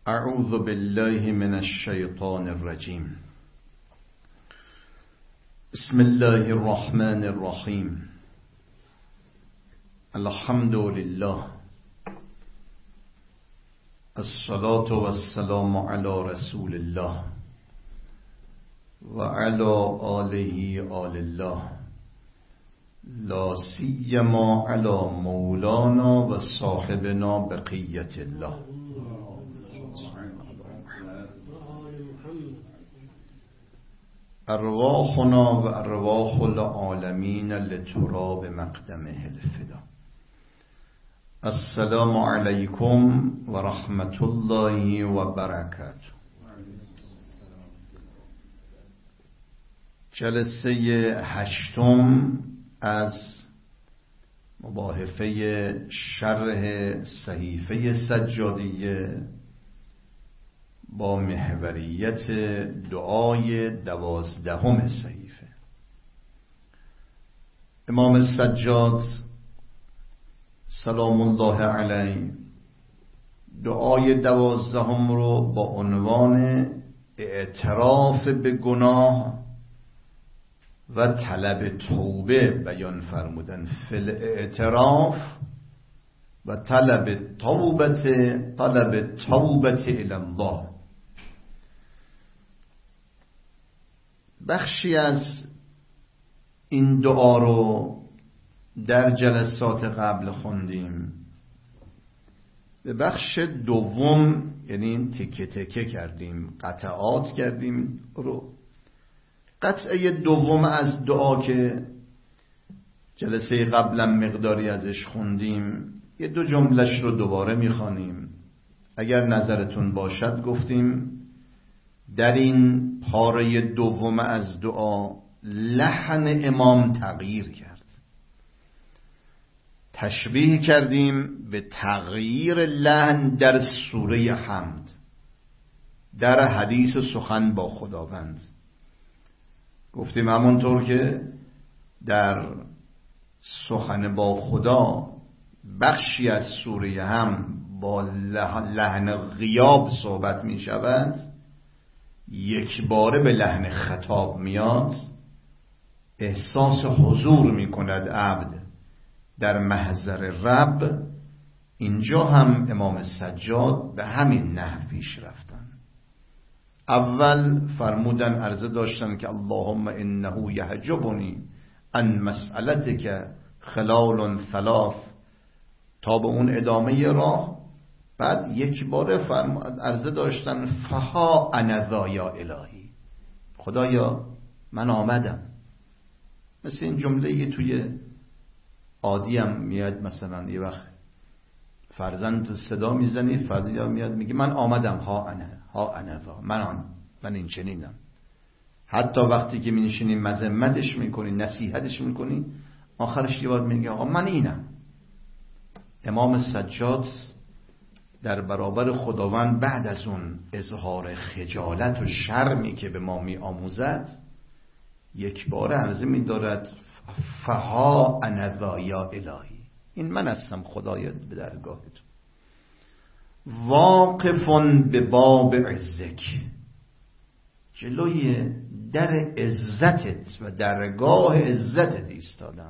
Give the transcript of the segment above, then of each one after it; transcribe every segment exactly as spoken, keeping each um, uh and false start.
اعوذ بالله من الشیطان الرجیم. بسم الله الرحمن الرحیم. الحمد لله، الصلاة والسلام على رسول الله و علی آله آل الله، لا سیما علی مولانا و صاحبنا بقیت الله. ارواحنا و ارواح العالمین لتراب مقدمه الفدا. السلام علیکم و رحمت الله و برکاته. جلسه هشتم از مباحثه شرح صحیفه سجادیه با محوریت دعای دوازدهم صحیفه. امام سجاد سلام الله علیه دعای دوازدهم رو با عنوان اعتراف به گناه و طلب توبه بیان فرمودن. فل اعتراف و طلب توبت طلب توبت الی الله. بخشی از این دعا رو در جلسات قبل خوندیم. به بخش دوم یعنی تکه تکه کردیم، قطعات کردیم رو. قطعه دوم از دعا که جلسه قبلا مقداری ازش خوندیم، یه دو جملش رو دوباره میخوانیم. اگر نظرتون باشد گفتیم در این پاره دوم از دعا لحن امام تغییر کرد. تشبیه کردیم به تغییر لحن در سوره حمد، در حدیث سخن با خداوند. گفتیم همونطور که در سخن با خدا بخشی از سوره هم با لحن غیاب صحبت می شود، یک باره به لحن خطاب میاد، احساس حضور می کند عبد در محضر رب. اینجا هم امام سجاد به همین نحو پیش رفتن. اول فرمودن، عرضه داشتن که اللهم انه یحجبنی عن مسئلتک خلال ثلاث، تا به اون ادامه راه. بعد یک بار فرمود عرضه داشتن فها انا ذا یا الهی، خدایا من آمدم. مثل این جمله توی عادی هم میاد، مثلا یه وقت فرزند صدا میزنی، فرزند میاد میگه من آمدم، ها انا ها انا ذا، من آن من این چنینم. حتی وقتی که مینشینی مذمتش میکنی، نصیحتش میکنی، آخرش یه بار میگه آقا من اینم. امام سجاد در برابر خداوند بعد از اون اظهار خجالت و شرمی که به ما می آموزد، یک بار عرضه می دارد فها انا ذا یا الهی، این من هستم خدای به درگاه تو. واقفون به باب عزک، جلوی در عزتت و درگاه عزتت ایستادم.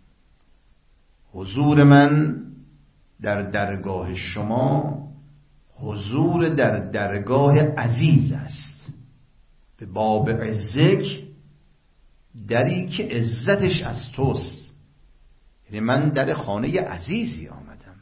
حضور من در درگاه شما حضور در درگاه عزیز است. به باب عزک، دری که عزتش از توست. یعنی من در خانه عزیزی آمدم.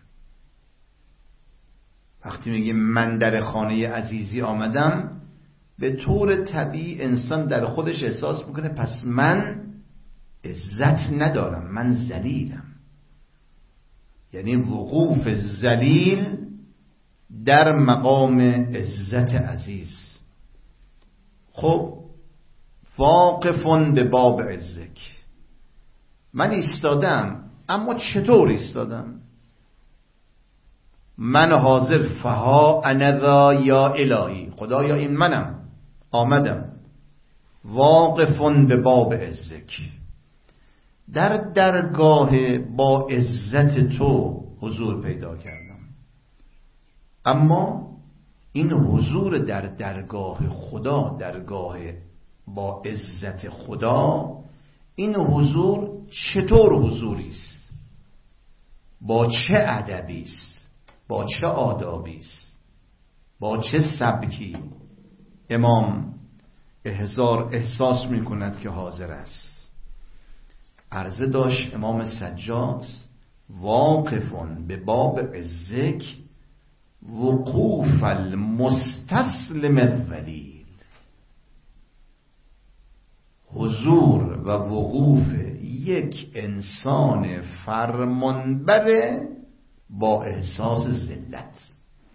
وقتی میگه من در خانه عزیزی آمدم، به طور طبیعی انسان در خودش احساس میکنه پس من عزت ندارم، من ذلیلم. یعنی وقوف ذلیل در مقام عزت عزیز. خب واقفون به باب عزک، من ایستادم، اما چطور ایستادم؟ من حاضر فها انا ذا یا الهی، خدایا این منم، آمدم. واقفون به باب عزک، در درگاه با عزت تو حضور پیدا کردم. اما این حضور در درگاه خدا، درگاه با عزت خدا، این حضور چطور حضوری است؟ با چه ادبی است؟ با چه آدابی است؟ با چه سبکی؟ امام احضار احساس می کند که حاضر است. عرضه داشت امام سجاد: واقفون به باب عزک وقوف المستسلم الذلیل. حضور و وقوف یک انسان فرمانبر با احساس ذلت.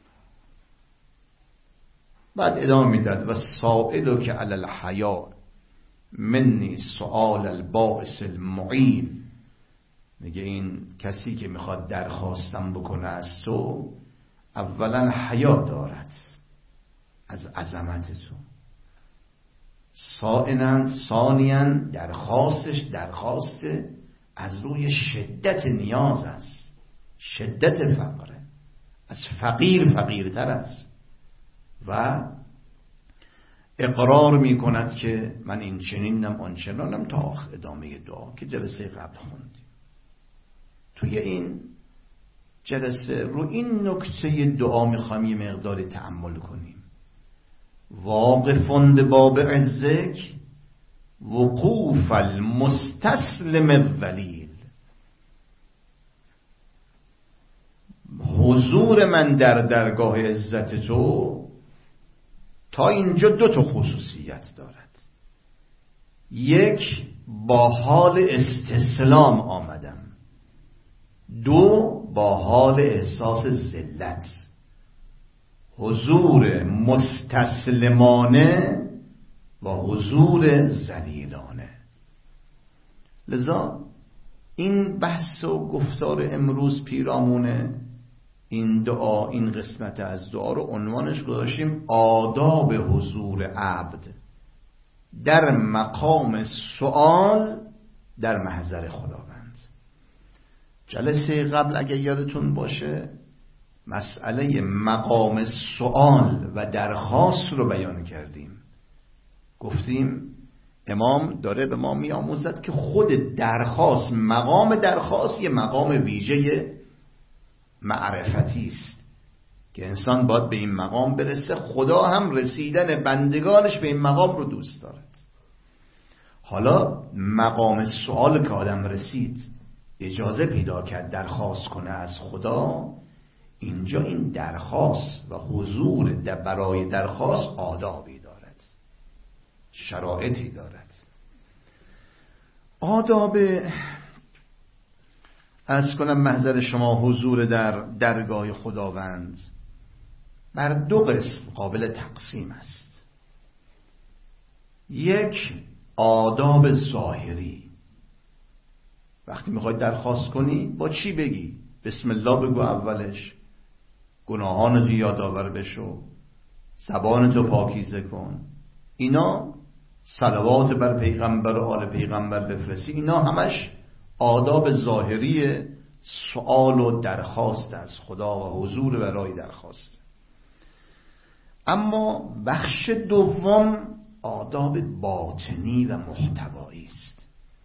بعد ادامه میداد: و سائل که علی الحیا منی سؤال البائس المعین. میگه این کسی که میخواد درخواستم بکنه از تو، اولا حیا دارد از عظمت تو، ثانیاً ثانیاً درخواستش درخواست از روی شدت نیاز است، شدت فقره، از فقیر فقیرتر است و اقرار می کند که من این چنینم آن چنانم تا ادامه دعا که جلسه قبل خوندیم. توی این جلسه رو این نکته دعا میخوایم یه مقداری تأمل کنیم. واقفون به باب عزک وقوف المستسلم الذلیل. حضور من در درگاه عزت تو تا اینجا دو تا خصوصیت دارد. یک، با حال استسلام آمدم. دو، با حال احساس ذلت. حضور مستسلمانه و حضور ذلیلانه. لذا این بحث و گفتار امروز پیرامونه این دعا، این قسمت از دعا رو عنوانش گذاشتیم آداب حضور عبد در مقام سؤال در محضر خداوند. جلسه قبل اگه یادتون باشه مسئله مقام سؤال و درخواست رو بیان کردیم. گفتیم امام داره به ما می آموزد که خود درخواست، مقام درخواست یه مقام ویژه معرفتی است که انسان باید به این مقام برسه. خدا هم رسیدن بندگانش به این مقام رو دوست دارد. حالا مقام سؤال که آدم رسید، اجازه پیدا کرد درخواست کنه از خدا، اینجا این درخواست و حضور در برای درخواست آدابی دارد، شرایطی دارد. آداب عرض کنم محضر شما حضور در درگاه خداوند بر دو قسم قابل تقسیم است. یک، آداب ظاهری. وقتی میخوای درخواست کنی با چی بگی؟ بسم الله بگو اولش، گناهانتو یادآور بشو، زبانتو پاکیزه کن، اینا صلوات بر پیغمبر و آل پیغمبر بفرستی، اینا همش آداب ظاهری سؤال و درخواست از خدا و حضور برای درخواست. اما بخش دوم آداب باطنی و محتوایی است.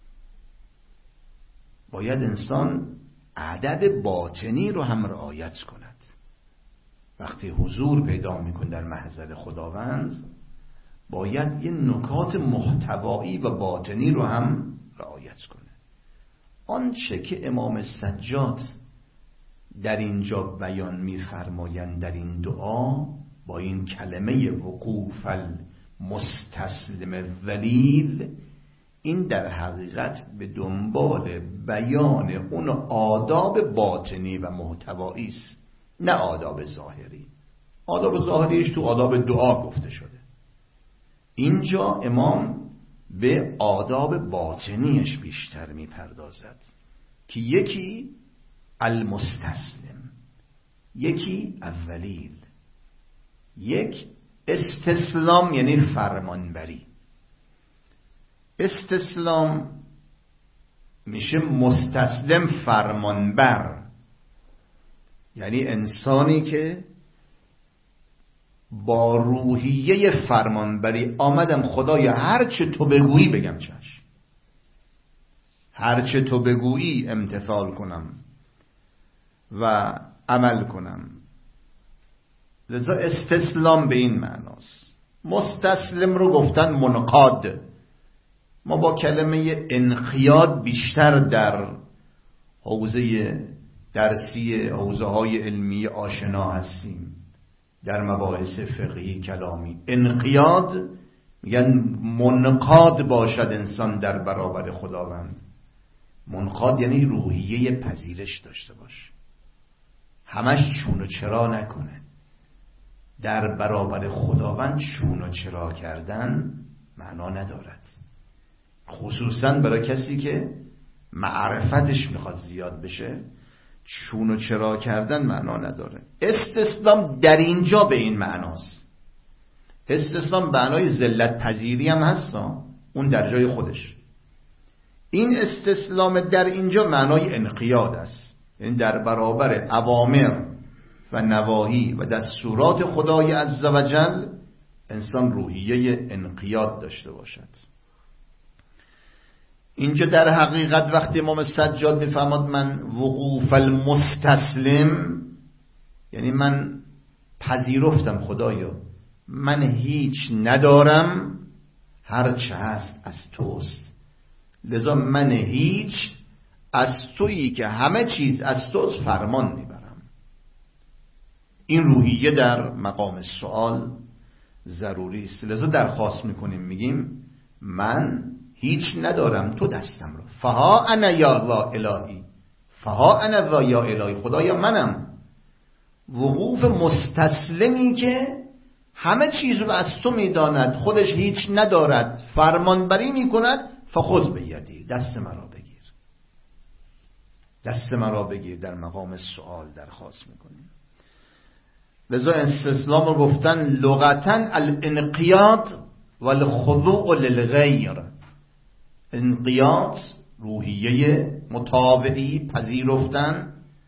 باید انسان ادب باطنی رو هم رعایت کند. وقتی حضور پیدا میکن در محضر خداوند باید یه نکات محتوایی و باطنی رو هم رعایت کنه. آنچه که امام سجاد در اینجا بیان میفرمایند در این دعا با این کلمه وقوف المستسلم الذلیل، این در حقیقت به دنبال بیان اون آداب باطنی و محتوایی است، نه آداب ظاهری. آداب ظاهریش تو آداب دعا گفته شده. اینجا امام به آداب باطنیش بیشتر میپردازد که یکی المستسلم، یکی الذلیل. یک استسلام یعنی فرمانبری. استسلام میشه مستسلم فرمانبر، یعنی انسانی که با روحیه فرمانبری آمدم خدایا هر چه تو بگویی بگم چشم، هر چه تو بگویی امتثال کنم و عمل کنم. لذا استسلام به این معناست. مستسلم رو گفتن منقاد. ما با کلمه انقیاد بیشتر در حوزه درسی، حوزه های علمی آشنا هستیم. در مباحث فقهی کلامی انقیاد میگن منقاد باشد انسان در برابر خداوند. منقاد یعنی روحیه پذیرش داشته باش، همش چون و چرا نکنه. در برابر خداوند چون و چرا کردن معنا ندارد، خصوصا برای کسی که معرفتش میخواد زیاد بشه. چون و چرا کردن معنا نداره. استسلام در اینجا به این معناست. استسلام به معنای ذلت پذیری هم هست، اون در جای خودش. این استسلام در اینجا معنای انقیاد است، یعنی در برابر اوامر و نواهی و دستورات خدای عزوجل انسان روحیه انقیاد داشته باشد. اینجا در حقیقت وقتی امام سجاد میفرماد من وقوف المستسلم، یعنی من پذیرفتم خدایا من هیچ ندارم، هر چه هست از توست، لذا من هیچ از تویی که همه چیز از توست فرمان میبرم. این روحیه در مقام سوال ضروری است. لذا درخواست میکنیم، میگیم من هیچ ندارم، تو دستم رو. فها انا یا ذا الهی، فها انا ذا یا الهی، خدایا منم وقوف مستسلمی که همه چیز رو از تو میداند، خودش هیچ ندارد، فرمانبری میکند. فخذ بیدی، دست مرا بگیر، دست مرا بگیر. در مقام سوال درخواست میکنیم. لذا استسلام رو گفتن لغتا الانقیاد والخضوع للغیر. انقیاد روحیه مطاوعی، پذیرفتن،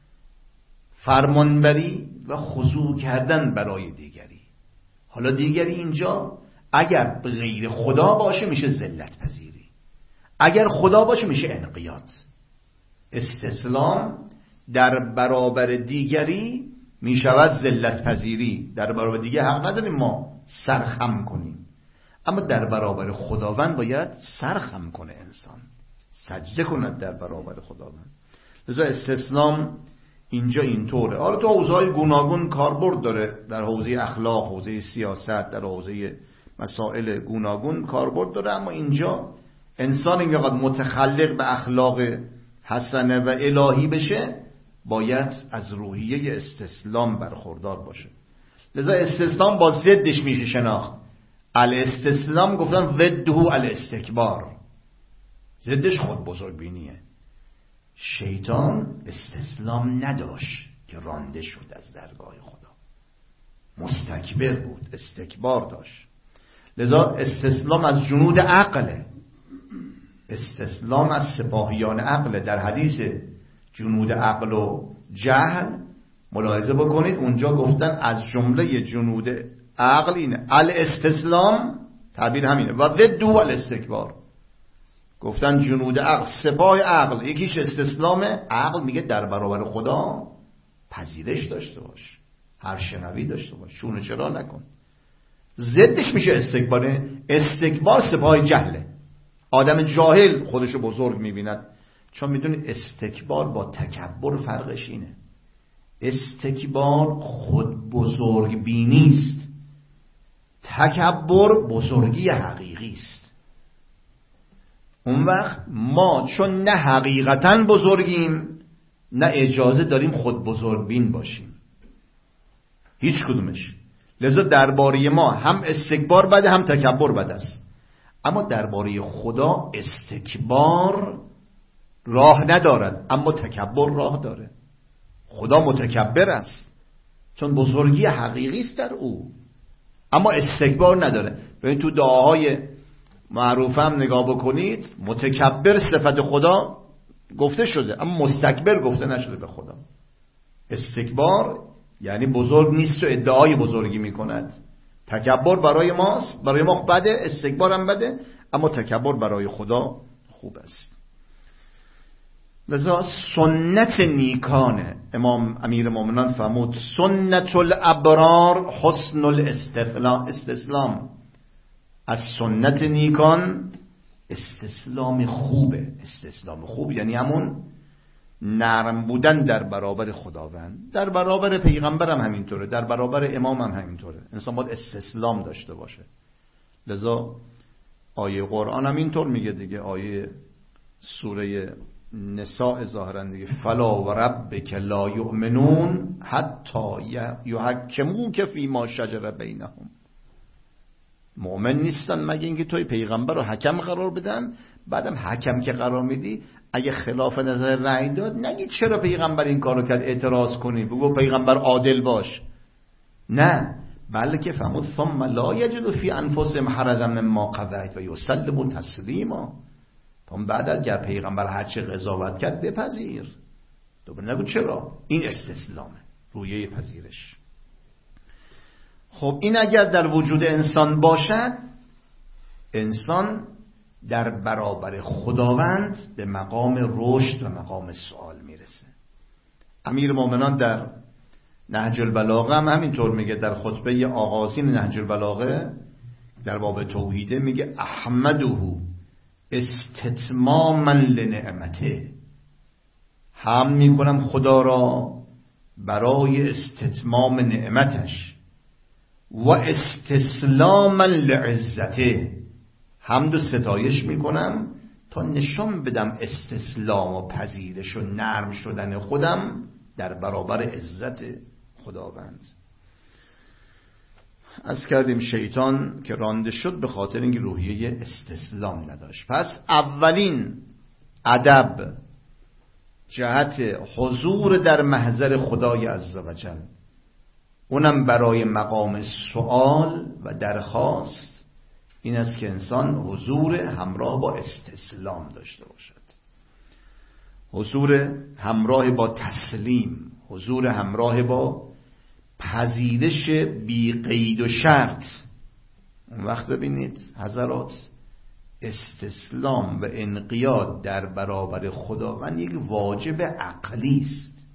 فرمانبری و خضوع کردن برای دیگری. حالا دیگری اینجا اگر به غیر خدا باشه میشه ذلت پذیری، اگر خدا باشه میشه انقیاد. استسلام در برابر دیگری میشود ذلت پذیری. در برابر دیگری حق نداریم ما سرخم کنیم، اما در برابر خداوند باید سرخم کنه، انسان سجده کند در برابر خداوند. لذا استسلام اینجا اینطوره. حالا تو حوزه‌های گوناگون کاربرد داره، در حوزه اخلاق، حوزه سیاست، در حوزه مسائل گوناگون کاربرد داره، اما اینجا انسان اینقدر متخلق به اخلاق حسنه و الهی بشه باید از روحیه استسلام برخوردار باشه. لذا استسلام با ضدش میشه شناخت. الاستسلام گفتن ضده الاستکبار، ضدش خود بزرگبینیه. شیطان استسلام نداشت که رانده شد از درگاه خدا، مستکبر بود، استکبار داشت. لذا استسلام از جنود عقله، استسلام از سپاهیان عقله. در حدیث جنود عقل و جهل ملاحظه بکنید، اونجا گفتن از جمله جنود عقل اینه الاستسلام، تعبیر همینه، و ضده الاستکبار. گفتن جنود عقل، سپاه عقل، یکیش استسلامه. عقل میگه در برابر خدا پذیرش داشته باش، هر شنوی داشته باش، چون و چرا نکن. ضدش میشه استکبار. استکبار سپاه جهله. آدم جاهل خودشو بزرگ میبیند، چون میدونید استکبار با تکبر فرقش اینه. استکبار خود بزرگ بینیست، تکبر بزرگی حقیقی است. اون وقت ما چون نه حقیقتا بزرگیم نه اجازه داریم خود بزرگ بین باشیم، هیچ کدومش. لذا درباره ما هم استکبار بده هم تکبر بده است، اما درباره خدا استکبار راه ندارد اما تکبر راه داره. خدا متکبر است چون بزرگی حقیقی است در او، اما استکبار نداره. ببین تو دعاهای معروف هم نگاه بکنید، متکبر صفت خدا گفته شده اما مستکبر گفته نشده به خدا. استکبار یعنی بزرگ نیست و ادعای بزرگی میکند، تکبر برای ماست، برای ما بده، استکبارم بده، اما تکبر برای خدا خوب است. لذا سنت نیکانه. امام امیر مومنان فرمود سنت الابرار حسن الاستسلام. از سنت نیکان استسلام خوبه. استسلام خوب یعنی همون نرم بودن در برابر خداوند، در برابر پیغمبرم همینطوره، در برابر امامم همینطوره. انسان باید استسلام داشته باشه. لذا آیه قرآن هم اینطور میگه دیگه، آیه سوره نساء ظاهرا دیگه، فلا و ربک لا یؤمنون حتی یحکموک فیما شجر بینهم. مؤمن نیستن مگه اینکه توی پیغمبر رو حکم قرار بدن. بعدم حکم که قرار میدی اگه خلاف نظر رأی داد نگی چرا پیغمبر این کارو کرد، اعتراض کنی، بگو پیغمبر عادل باش. نه، بلکه فرمود ثم لا یجدوا فی انفسهم حرجا مما قضیت و یسلموا تسلیما. اون بعد اگر پیغمبر هر چه قضاوت کرد بپذیر، دوباره نگو چرا. این استسلامه، رویه پذیرش. خب این اگر در وجود انسان باشد، انسان در برابر خداوند به مقام رشد و مقام سؤال میرسه. امیر مومنان در نهج البلاغه هم همینطور میگه، در خطبه آغازین نهج البلاغه در باب توحیده میگه احمده استتماما لنعمته. هم میکنم خدا را برای استتمام نعمتش و استسلاما لعزته. حمد و ستایش میکنم تا نشان بدم استسلام و پذیرش و نرم شدن خودم در برابر عزت خداوند. از کردیم شیطان که رانده شد به خاطر اینکه روحیه استسلام نداشت. پس اولین ادب جهت حضور در محضر خدای عزوجل، اونم برای مقام سؤال و درخواست، این است که انسان حضور همراه با استسلام داشته باشد، حضور همراه با تسلیم، حضور همراه با پذیرش بی قید و شرط. اون وقت ببینید حضرات، استسلام و انقیاد در برابر خداوند یک واجب عقلی است،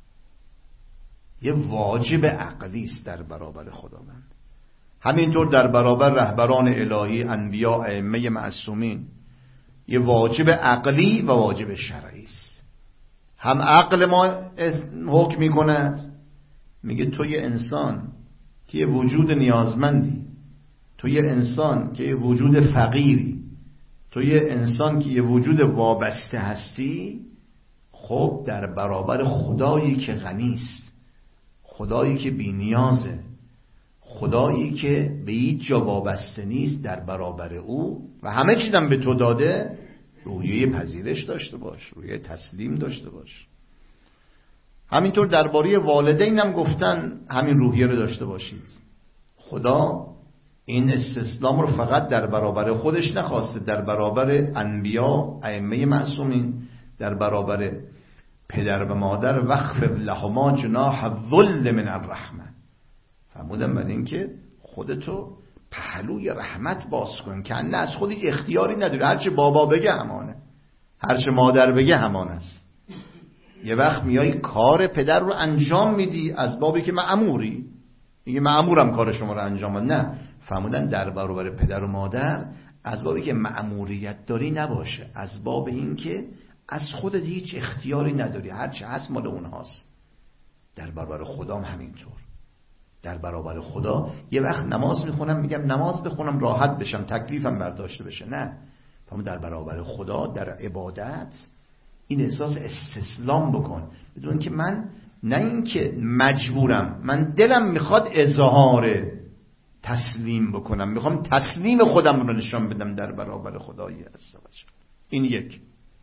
یک واجب عقلی است در برابر خداوند. همینطور در برابر رهبران الهی، انبیا، ائمه معصومین، یک واجب عقلی و واجب شرعی است. هم عقل ما حکم می‌کند، میگه تو یه انسان که یه وجود نیازمندی، تو یه انسان که یه وجود فقیری، تو یه انسان که یه وجود وابسته هستی، خب در برابر خدایی که غنیست، خدایی که بی نیازه، خدایی که به هیچ جا وابسته نیست، در برابر او و همه چیزم به تو داده، روحیه پذیرش داشته باش، روحیه تسلیم داشته باش. همینطور درباره والدین هم گفتن همین روحیه رو داشته باشید. خدا این استسلام رو فقط در برابر خودش نخواسته، در برابر انبیا، ائمه معصومین، در برابر پدر و مادر وقف لهما جناح الذل من الرحمه. فرمودن بعد این که خودتو پهلوی رحمت باز کن، که نه از خودی اختیاری نداری، هرچه بابا بگه همانه، هرچه مادر بگه همان است. یه وقت میای کار پدر رو انجام میدی از بابی که مأموری، میگه مأمورم کار شما رو انجام بده. نه، فرمودن در برابر پدر و مادر از بابی که مأموریت داری نباشه، از باب این که از خودت هیچ اختیاری نداری، هرچه هست مال اونهاست. در برابر خدا هم همینطور. در برابر خدا یه وقت نماز میخونم میگم نماز بخونم راحت بشم، تکلیفم برداشته بشه. نه، فرمود در برابر خدا در عبادت این احساس استسلام بکن، بدون که من نه اینکه مجبورم، من دلم میخواد اظهار تسلیم بکنم، میخوام تسلیم خودم رو نشان بدم در برابر خدای عزوجل. این یک.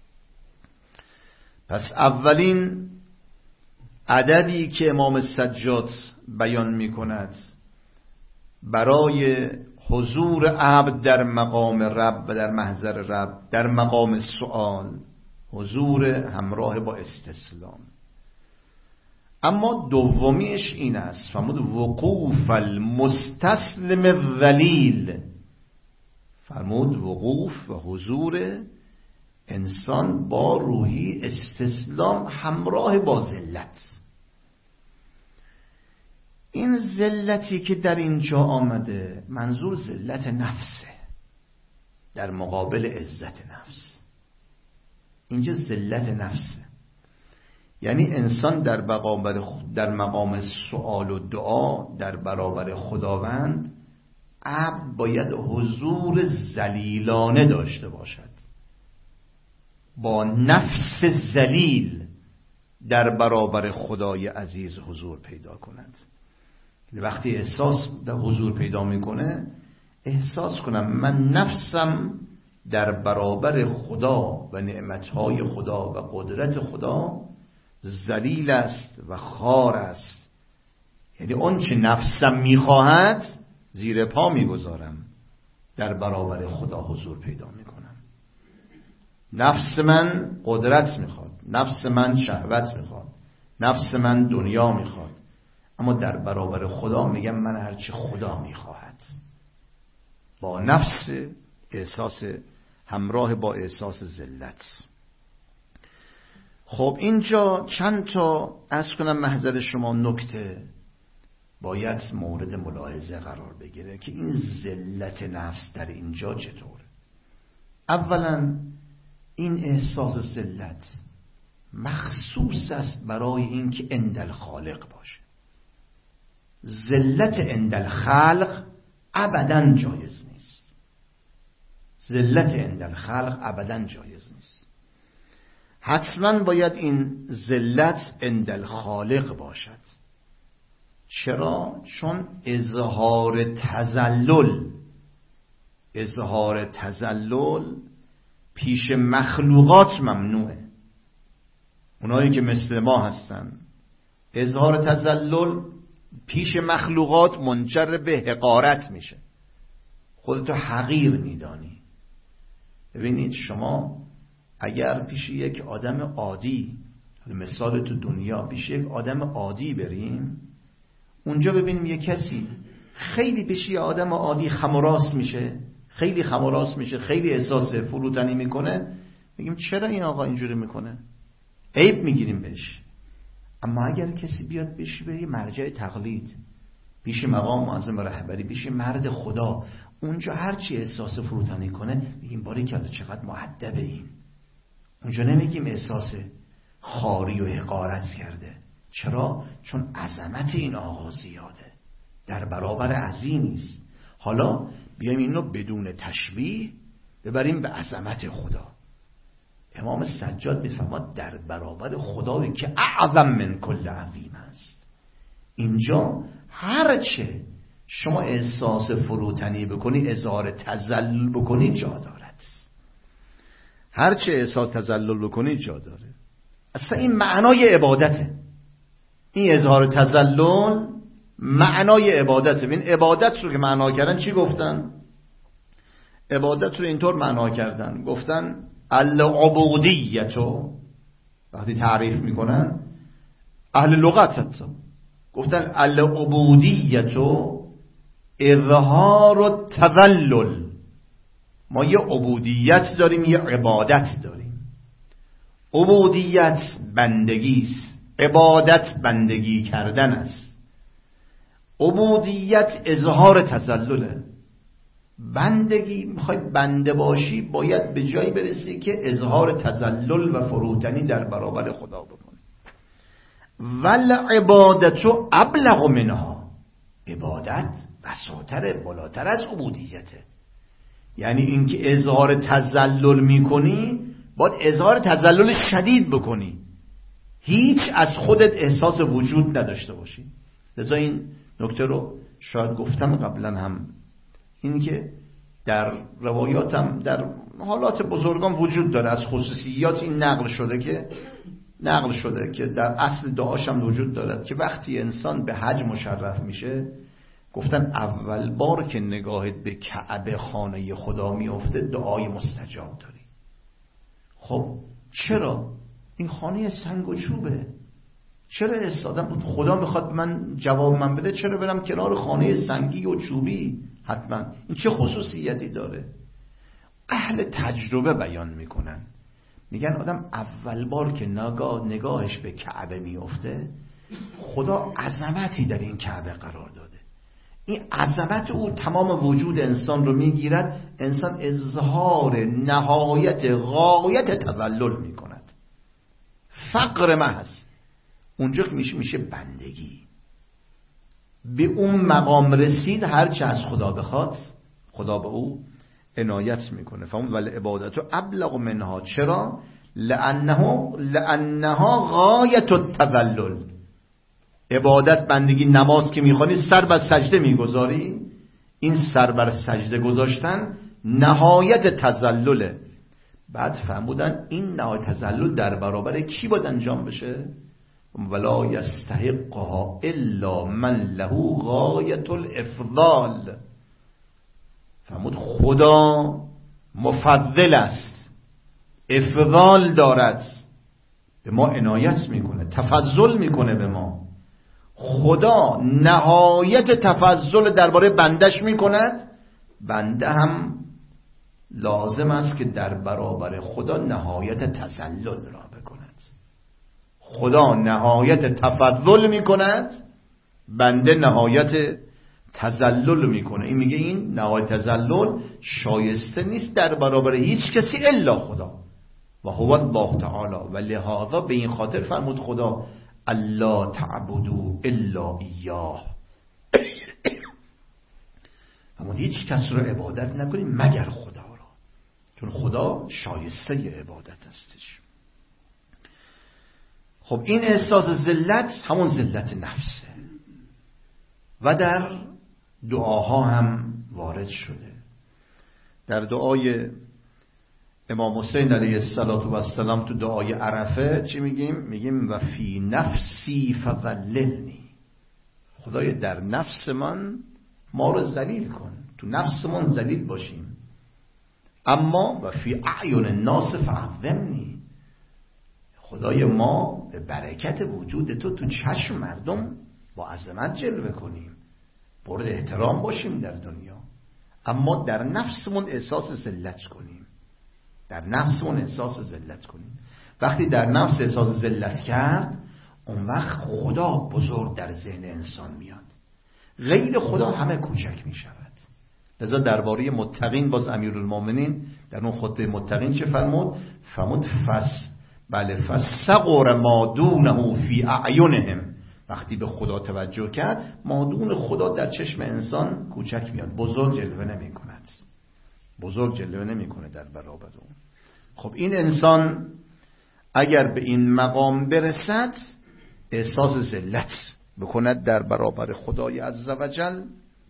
پس اولین ادبی که امام سجاد بیان میکند برای حضور عبد در مقام رب و در محضر رب، در مقام سؤال، حضور همراه با استسلام. اما دومیش این است، فرمود وقوف المستسلم الذلیل، فرمود وقوف و حضور انسان با روحی استسلام همراه با ذلت. این ذلتی که در اینجا آمده منظور ذلت نفسه در مقابل عزت نفس. اینجا ذلت نفسه، یعنی انسان در مقام در مقام سؤال و دعا در برابر خداوند عبد باید حضور ذلیلانه داشته باشد، با نفس ذلیل در برابر خدای عزیز حضور پیدا کند. وقتی احساس در حضور پیدا میکنه، احساس کنم من نفسم در برابر خدا و نعمتهای خدا و قدرت خدا ذلیل است و خوار است. یعنی اون چه نفسم میخواهد زیر پا میگذارم، در برابر خدا حضور پیدا میکنم. نفس من قدرت میخواد، نفس من شهوت میخواد، نفس من دنیا میخواد، اما در برابر خدا میگم من هرچی خدا میخواهد، با نفس احساس همراه با احساس ذلت. خب اینجا چند تا عرض کنم محضر شما نکته باید مورد ملاحظه قرار بگیره که این ذلت نفس در اینجا چطوره. اولا این احساس ذلت مخصوص است برای اینکه عند خالق باشه. ذلت عند الخلق ابداً جایز نیست. ذلت عند الخلق ابداً جایز نیست. حتما باید این ذلت عند الخالق باشد. چرا؟ چون اظهار تذلل اظهار تذلل پیش مخلوقات ممنوعه. اونایی که مثل ما هستن اظهار تذلل پیش مخلوقات منجر به حقارت میشه، خودتو حقیر میدانی. ببینید شما اگر پیش یک آدم عادی، مثال تو دنیا، پیش یک آدم عادی بریم، اونجا ببینیم یک کسی خیلی پیش یک آدم عادی خم و راست میشه، خیلی خم و راست میشه، خیلی احساس فروتنی میکنه، میگیم چرا این آقا اینجوری میکنه؟ عیب میگیریم بهش. اما اگر کسی بیاد بشه به مرجع تقلید، پیش مقام معظم رهبری، پیش مرد خدا، اونجا هرچی احساس فروتنی کنه میگیم باریکلا چقدر مؤدبه این. اونجا نمیگیم احساس خاری و حقارت کرده. چرا؟ چون عظمت این آقا زیاده، در برابر عظیمی است. حالا بیایم اینو بدون تشبیه ببریم به عظمت خدا. امام سجاد میفرماد در برابر خدایی که اعظم من کل عظیم است. اینجا هرچه شما احساس فروتنی بکنی، اظهار تذلل بکنی، جا دارد. هرچه احساس تذلل بکنی جا داره. اصلا این معنای عبادته. این اظهار تذلل معنای عبادته. این عبادت رو که معنا کردن چی گفتن؟ عبادت رو اینطور معنا کردن، گفتن العبودیتو، وقتی تعریف میکنن اهل لغت گفتن العبودیتو اظهار التذلل. ما یه عبودیت داریم، یه عبادت داریم. عبودیت بندگی است، عبادت بندگی کردن است. عبودیت اظهار تذلله. بندگی، میخوای بنده باشی باید به جایی برسی که اظهار تذلل و فروتنی در برابر خدا بکنی. ول عبادتو ابلغ منها، عبادت بساتر، بالاتر از عبودیته. یعنی اینکه اظهار تذلل میکنی باید اظهار تذلل شدید بکنی، هیچ از خودت احساس وجود نداشته باشی. لذا این نکته رو شاید گفتم قبلا هم، این که در روایاتم در حالات بزرگان وجود داره، از خصوصیات این نقل شده که نقل شده که در اصل دعاش هم وجود دارد که وقتی انسان به حج مشرف میشه، گفتن اول بار که نگاهت به کعبه خانه خدا میفته دعای مستجاب داری. خب چرا؟ این خانه سنگ و چوبه، چرا استادم بود خدا میخواد من جواب من بده، چرا برم کنار خانه سنگی و چوبی؟ حتما این چه خصوصیتی داره؟ اهل تجربه بیان میکنن، میگن آدم اول بار که نگاه نگاهش به کعبه میفته، خدا عظمتی در این کعبه قرار داده. این عظمت او تمام وجود انسان رو میگیرد، انسان اظهار نهایت غایت تذلل میکند، فقر محض. اونجا میشه میشه بندگی. به اون مقام رسید، هرچه از خدا بخواد خدا به او عنایت میکنه. فهم ولی عبادتو ابلغ منها. چرا؟ لانه لانها غایت التذلل. عبادت، بندگی، نماز که میخوانی سر بر سجده میگذاری، این سر بر سجده گذاشتن نهایت تذلله. بعد فهمودن این نهایت تذلل در برابر کی باید انجام بشه؟ ولا یستحقها الا من له غایت الافضال. فهمود خدا مفضل است، افضال دارد، به ما عنایت میکنه، تفضل میکنه به ما. خدا نهایت تفضل درباره بندش میکند، بنده هم لازم است که در برابر خدا نهایت تذلل را بکند. خدا نهایت تفضل میکند، بنده نهایت تذلل میکنه. این میگه این نهایت تذلل شایسته نیست در برابر هیچ کسی الا خدا و هو الله تعالی. و لهذا به این خاطر فرمود خدا الا تعبدوا الا ایاه. فرمود هیچ کس رو عبادت نکنید مگر خدا را، چون خدا شایسته عبادت استش. خب این احساس ذلت همون ذلت نفسه و در دعاها هم وارد شده. در دعای امام حسین علیه السلام تو دعای عرفه چی میگیم؟ میگیم و فی نفسی فذللنی. خدای در نفس من ما رو ذلیل کن، تو نفسمون ذلیل باشیم. اما و فی اعین الناس فعظمنی. خدای ما به برکت وجود تو تو چشم مردم با عظمت جلوه کنیم، مورد احترام باشیم در دنیا، اما در نفسمون احساس ذلت کنیم. در نفسمون احساس ذلت کنیم. وقتی در نفس احساس ذلت کرد، اون وقت خدا بزرگ در ذهن انسان میاد، غیر خدا همه کوچک می شود. لذا درباره متقین باز امیرالمومنین در اون خطبه متقین چه فرمود؟ فرمود فس بله فسقر ما دونه فی اعینهم. وقتی به خدا توجه کرد، مادون خدا در چشم انسان کوچک میاد، بزرگ جلوه نمی کند، بزرگ جلوه نمی کنه در برابر اون. خب این انسان اگر به این مقام برسد، احساس ذلت بکند در برابر خدای عزوجل،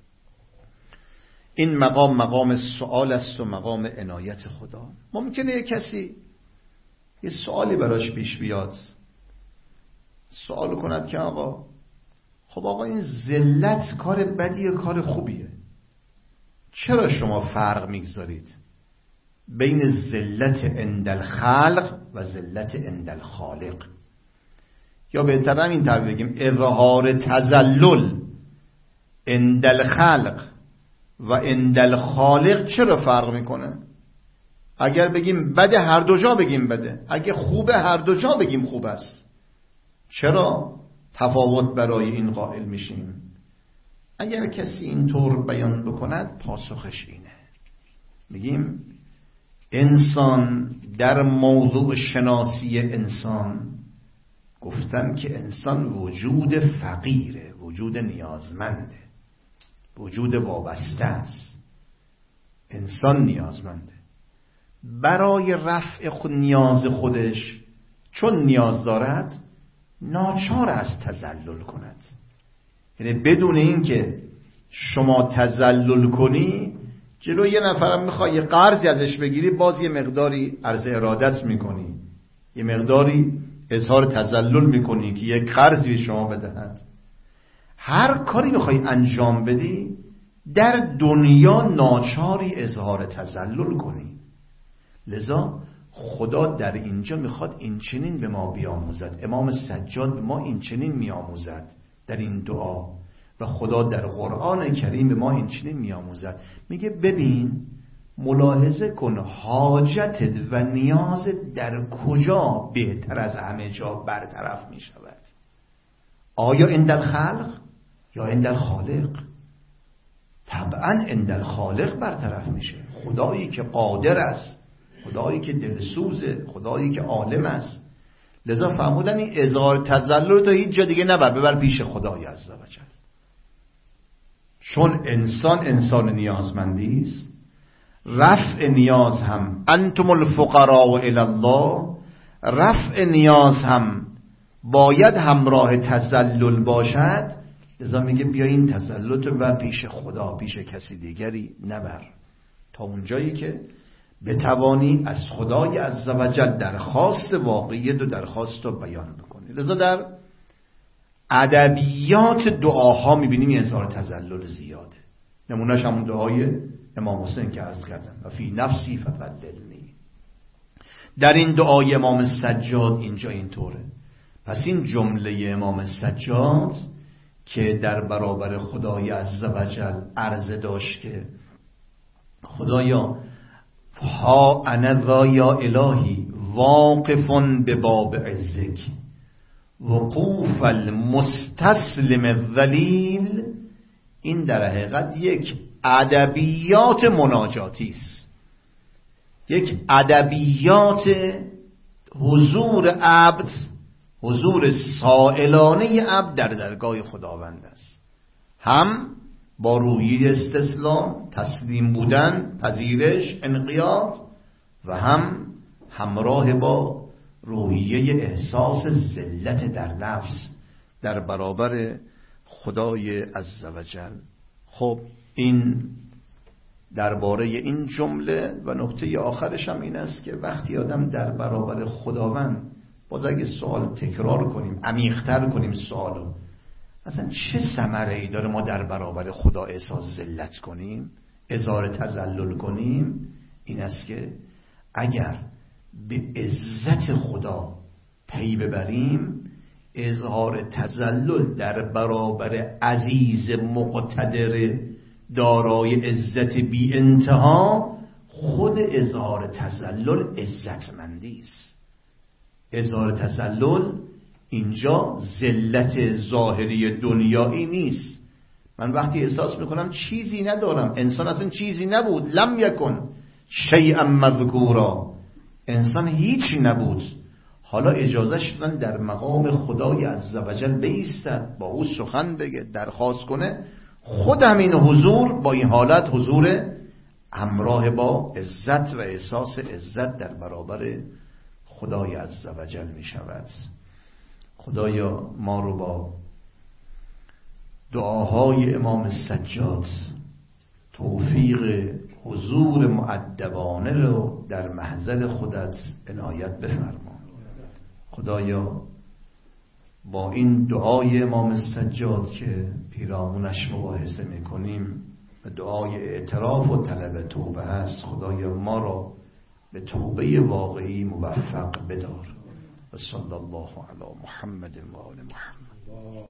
این مقام مقام سؤال است و مقام عنایت خدا. ممکنه یک کسی یه سؤالی براش پیش بیاد، سوال کند که آقا خب آقا این ذلت کار بدیه کار خوبیه؟ چرا شما فرق میگذارید بین ذلت عند الخلق و ذلت عند الخالق؟ یا بهتر این تعبیر بگیم اظهار تذلل عند الخلق و عند الخالق چرا فرق میکنه؟ اگر بگیم بده هر دو جا بگیم بده، اگه خوبه هر دو جا بگیم خوب است. چرا تفاوت برای این قائل میشیم؟ اگر کسی اینطور بیان بکند، پاسخش اینه، میگیم انسان در موضوع شناسی انسان گفتن که انسان وجود فقیره، وجود نیازمنده، وجود وابسته است. انسان نیازمنده، برای رفع خود نیاز خودش چون نیاز دارد ناچار است تذلل کند. یعنی بدون این که شما تذلل کنی، جلو یه نفرم میخوای یه قرضی ازش بگیری، باز یه مقداری عرض ارادت میکنی، یه مقداری اظهار تذلل میکنی که یک قرضی به شما بدهد. هر کاری میخوای انجام بدی در دنیا ناچاری اظهار تذلل کنی. لذا خدا در اینجا میخواد این چنین به ما بیاموزد. امام سجاد به ما این چنین میاموزد در این دعا و خدا در قرآن کریم به ما این چنین میاموزد. میگه ببین، ملاحظه کن حاجتت و نیازت در کجا بهتر از همه جا برطرف میشود. آیا عند الخلق یا عند الخالق؟ طبعا عند الخالق برطرف میشه. خدایی که قادر است، خدایی که دلسوزه، خدایی که عالم است. لذا فرمودن این اظهار تذلل تو هیچ جا دیگه نبر، ببر پیش خدای عزوجل. چون انسان انسان نیازمندی است، رفع نیاز هم انتم الفقراء الی الله، رفع نیاز هم باید همراه تذلل باشد. لذا میگه بیا این تذلل تو بر پیش خدا، پیش کسی دیگری نبر، تا اونجایی که بتوانی از خدای عزوجل درخواست واقعیت و درخواست رو بیان بکنی. لذا در ادبیات دعاها میبینیم این اظهار تذلل زیاده. نمونهش همون دعای امام حسین که عرض کردم و فی نفسی فذللنی. در این دعای امام سجاد اینجا اینطوره. پس این جمله امام سجاد که در برابر خدای عزوجل عرضه داشت که خدایا ها انا ذا یا الهی واقفون به باب عزک وقوف المستسلم الذلیل، این در حقیقت یک ادبیات مناجاتی است، یک ادبیات حضور عبد، حضور سائلانه عبد در درگاه خداوند است. هم با روحیه استسلام، تسلیم بودن، پذیرش، انقیاد، و هم همراه با روحیه احساس ذلت در نفس در برابر خدای عزوجل. خب این درباره این جمله و نکته آخرش هم این است که وقتی آدم در برابر خداوند، باز اگه سوال تکرار کنیم، عمیق‌تر کنیم سوالو، اصلا چه ثمره‌ای داره ما در برابر خدا احساس ذلت کنیم، اظهار تذلل کنیم؟ این است که اگر به عزت خدا پی ببریم، اظهار تذلل در برابر عزیز مقتدر دارای عزت بی انتها، خود اظهار تذلل عزتمندی است. اظهار تذلل اینجا ذلت ظاهری دنیایی نیست. من وقتی احساس میکنم چیزی ندارم، انسان اصلا چیزی نبود، لم یکن شیئا مذکورا، انسان هیچ نبود، حالا اجازه شدن در مقام خدای عزوجل بایستد، با او سخن بگه، درخواست کنه. خود همین حضور با این حالت حضور همراه با عزت و احساس عزت در برابر خدای عزوجل می شود. خدایا ما رو با دعاهای امام سجاد توفیق حضور مؤدبانه رو در محضر خودت عنایت بفرما. خدایا با این دعای امام سجاد که پیرامونش مباحثه میکنیم و دعای اعتراف و طلب توبه هست، خدایا ما را به توبه واقعی موفق بدار. و صلی الله علی محمد و آل محمد.